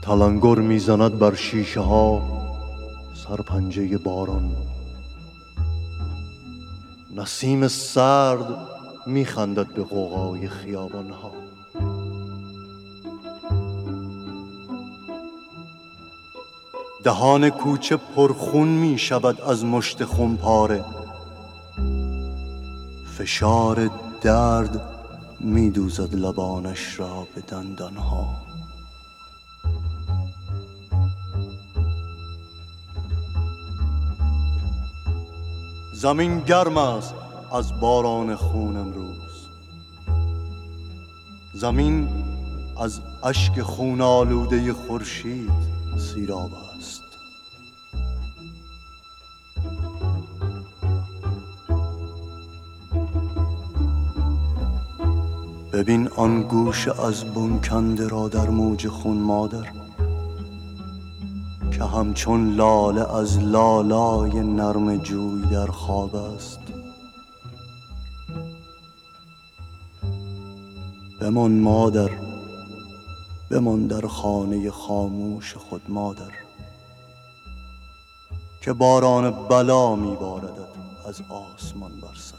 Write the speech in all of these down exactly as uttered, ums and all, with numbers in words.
تلنگر میزند بر شیشه ها سرپنجه باران. نسیم سرد میخندد به غوغای خیابان ها. دهان کوچه پرخون می شود از مشت خونپاره. فشار درد می دوزد لبانش را به دندان ها. زمین گرم است از باران خون امروز. زمین از اشک خون آلوده خورشید سیراب است. ببین آن گوشه از بن کنده را در موج خون مادر، که همچون لاله از لالای نرم جوی در خواب است. بمان مادر، بمان در خانه خاموش خود مادر، که باران بلا میباردد از آسمان بر سر.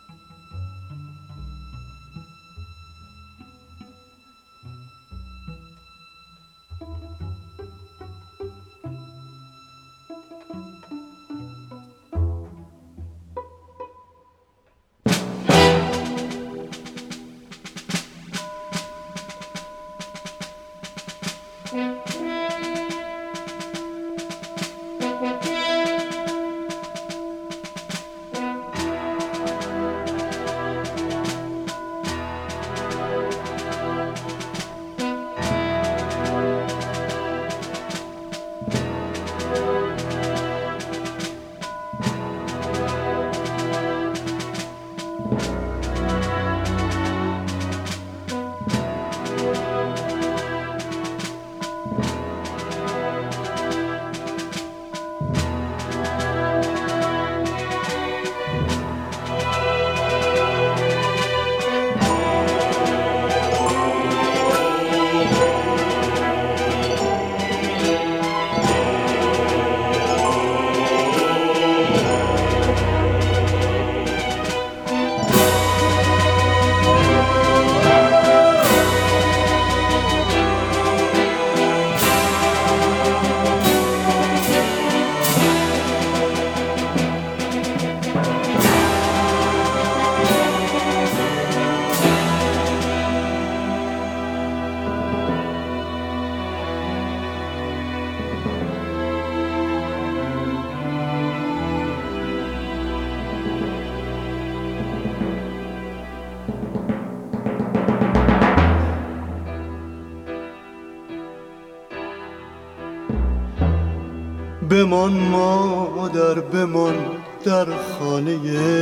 بمان مادر، بمان در خانه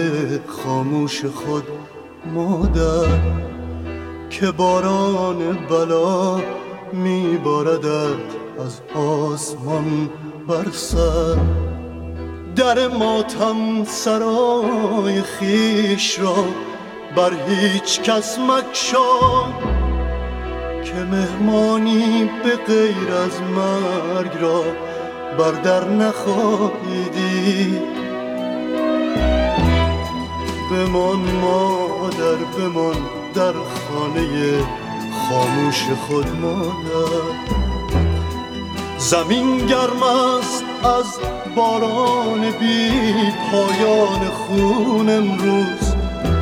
خاموش خود مادر، که باران بلا میباردد از آسمان بر سر. در ماتم سرای خیش را بر هیچ کس مگشا، که مهمانی به غیر از مرگ را بر در نخواهی دید. بمان مادر، بمان در خانه خاموش خود مادر. زمین گرم است از باران بی پایان خون امروز،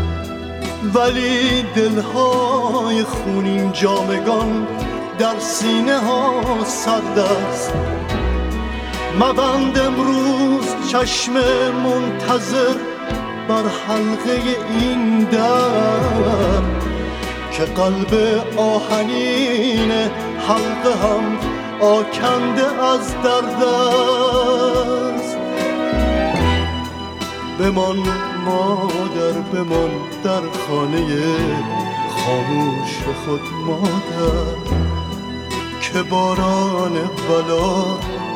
ولی دلهای خونین جامگان در سینه ها سرد است. مبند امروز چشم منتظر بر حلقه این در، که قلب آهنین حلقه هم آکنده از درد است. بمان مادر، بمان در خانه خاموش خود مادر، که باران بلا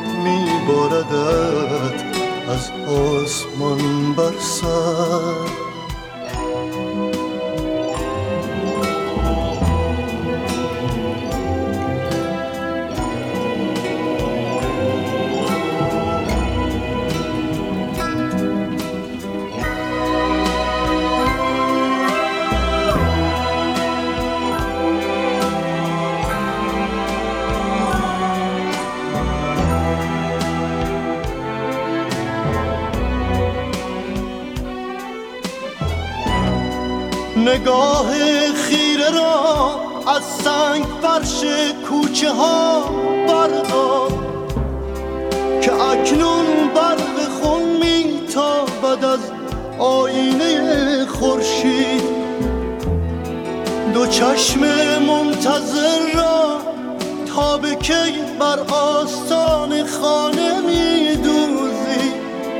میباردد از آسمان بر سر. نگاه خیره را از سنگ فرش کوچه ها بردار که اکنون برق خون میتابد از آینه خورشید. دو چشم منتظر را تا به کی بر آستان خانه میدوزی؟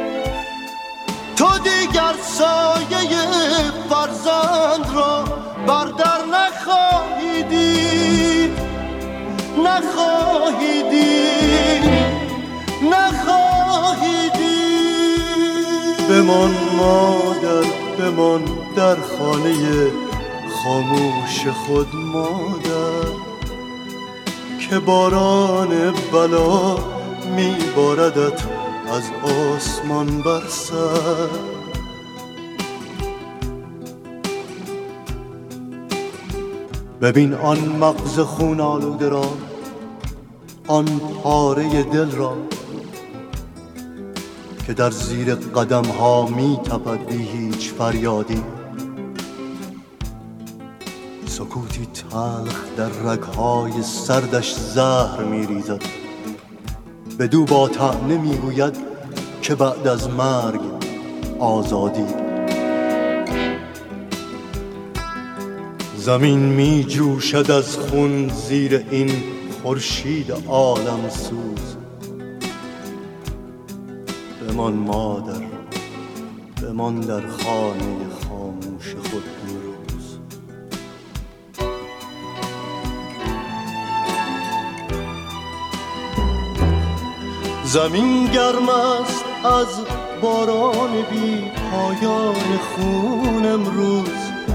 تو دیگر سایه فرزند را بر در نخواهی دید، نخواهی دید، نخواهی دید. بمان مادر، بمان در خانه خاموش خود مادر، که باران بلا میباردت از آسمان بر سر. ببین آن مغز خون آلوده را، آن پاره دل را که در زیر قدم ها می تپد بی هیچ فریادی. سکوتی تلخ در رگهای سردش زهر می ریزد، بدو با طعنه می گوید که بعد از مرگ آزادی. زمین می جوشد از خون زیر این خورشید عالم سوز. بمان مادر، بمان در خانه خاموش خود امروز. زمین گرم است از باران بی پایان خون امروز،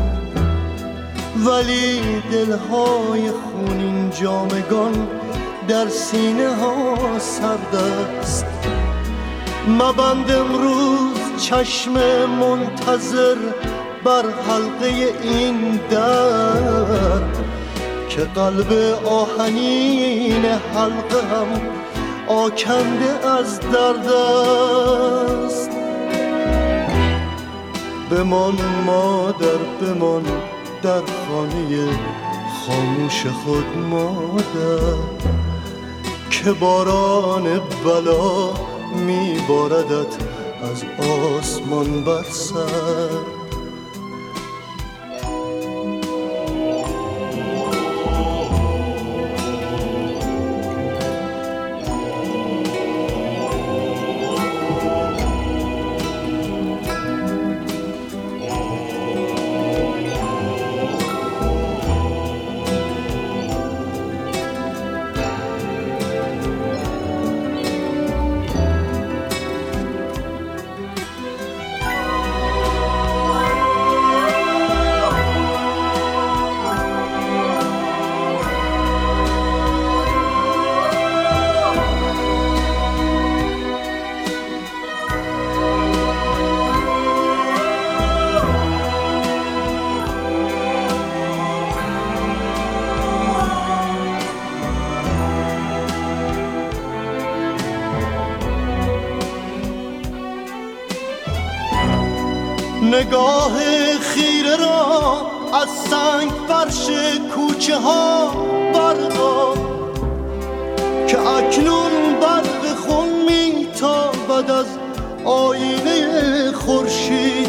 ولی دلهای خونین جامگان در سینه ها سرد است. مبند امروز چشم منتظر بر حلقه این در، که قلب آهنین حلقه هم آکنده از درد است. بمان مادر، بمان در خانه خاموش خود مادر، که باران بلا میباردت از آسمان بر سر. نگاه خیره را از سنگ فرش کوچه ها بردار که اکنون برق خون میتابد از آینه خورشید.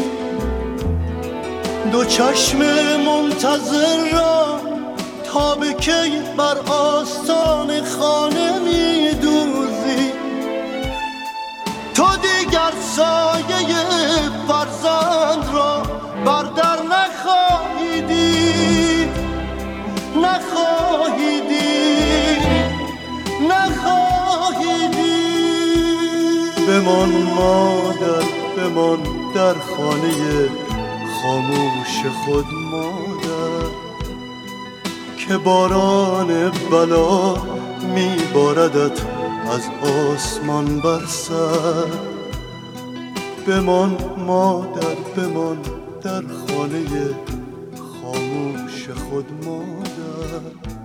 دو چشم منتظر را تا به کی بر آستان خانه میدوزی؟ تو دیگر سایه فرزند را بر در نخواهی دید، نخواهی دید، نخواهی دید. بمان مادر، بمان در خانه خاموش خود مادر، که باران بلا میباردت از آسمان بر سر. بمان مادر، بمان در خانه خاموش خود مادر،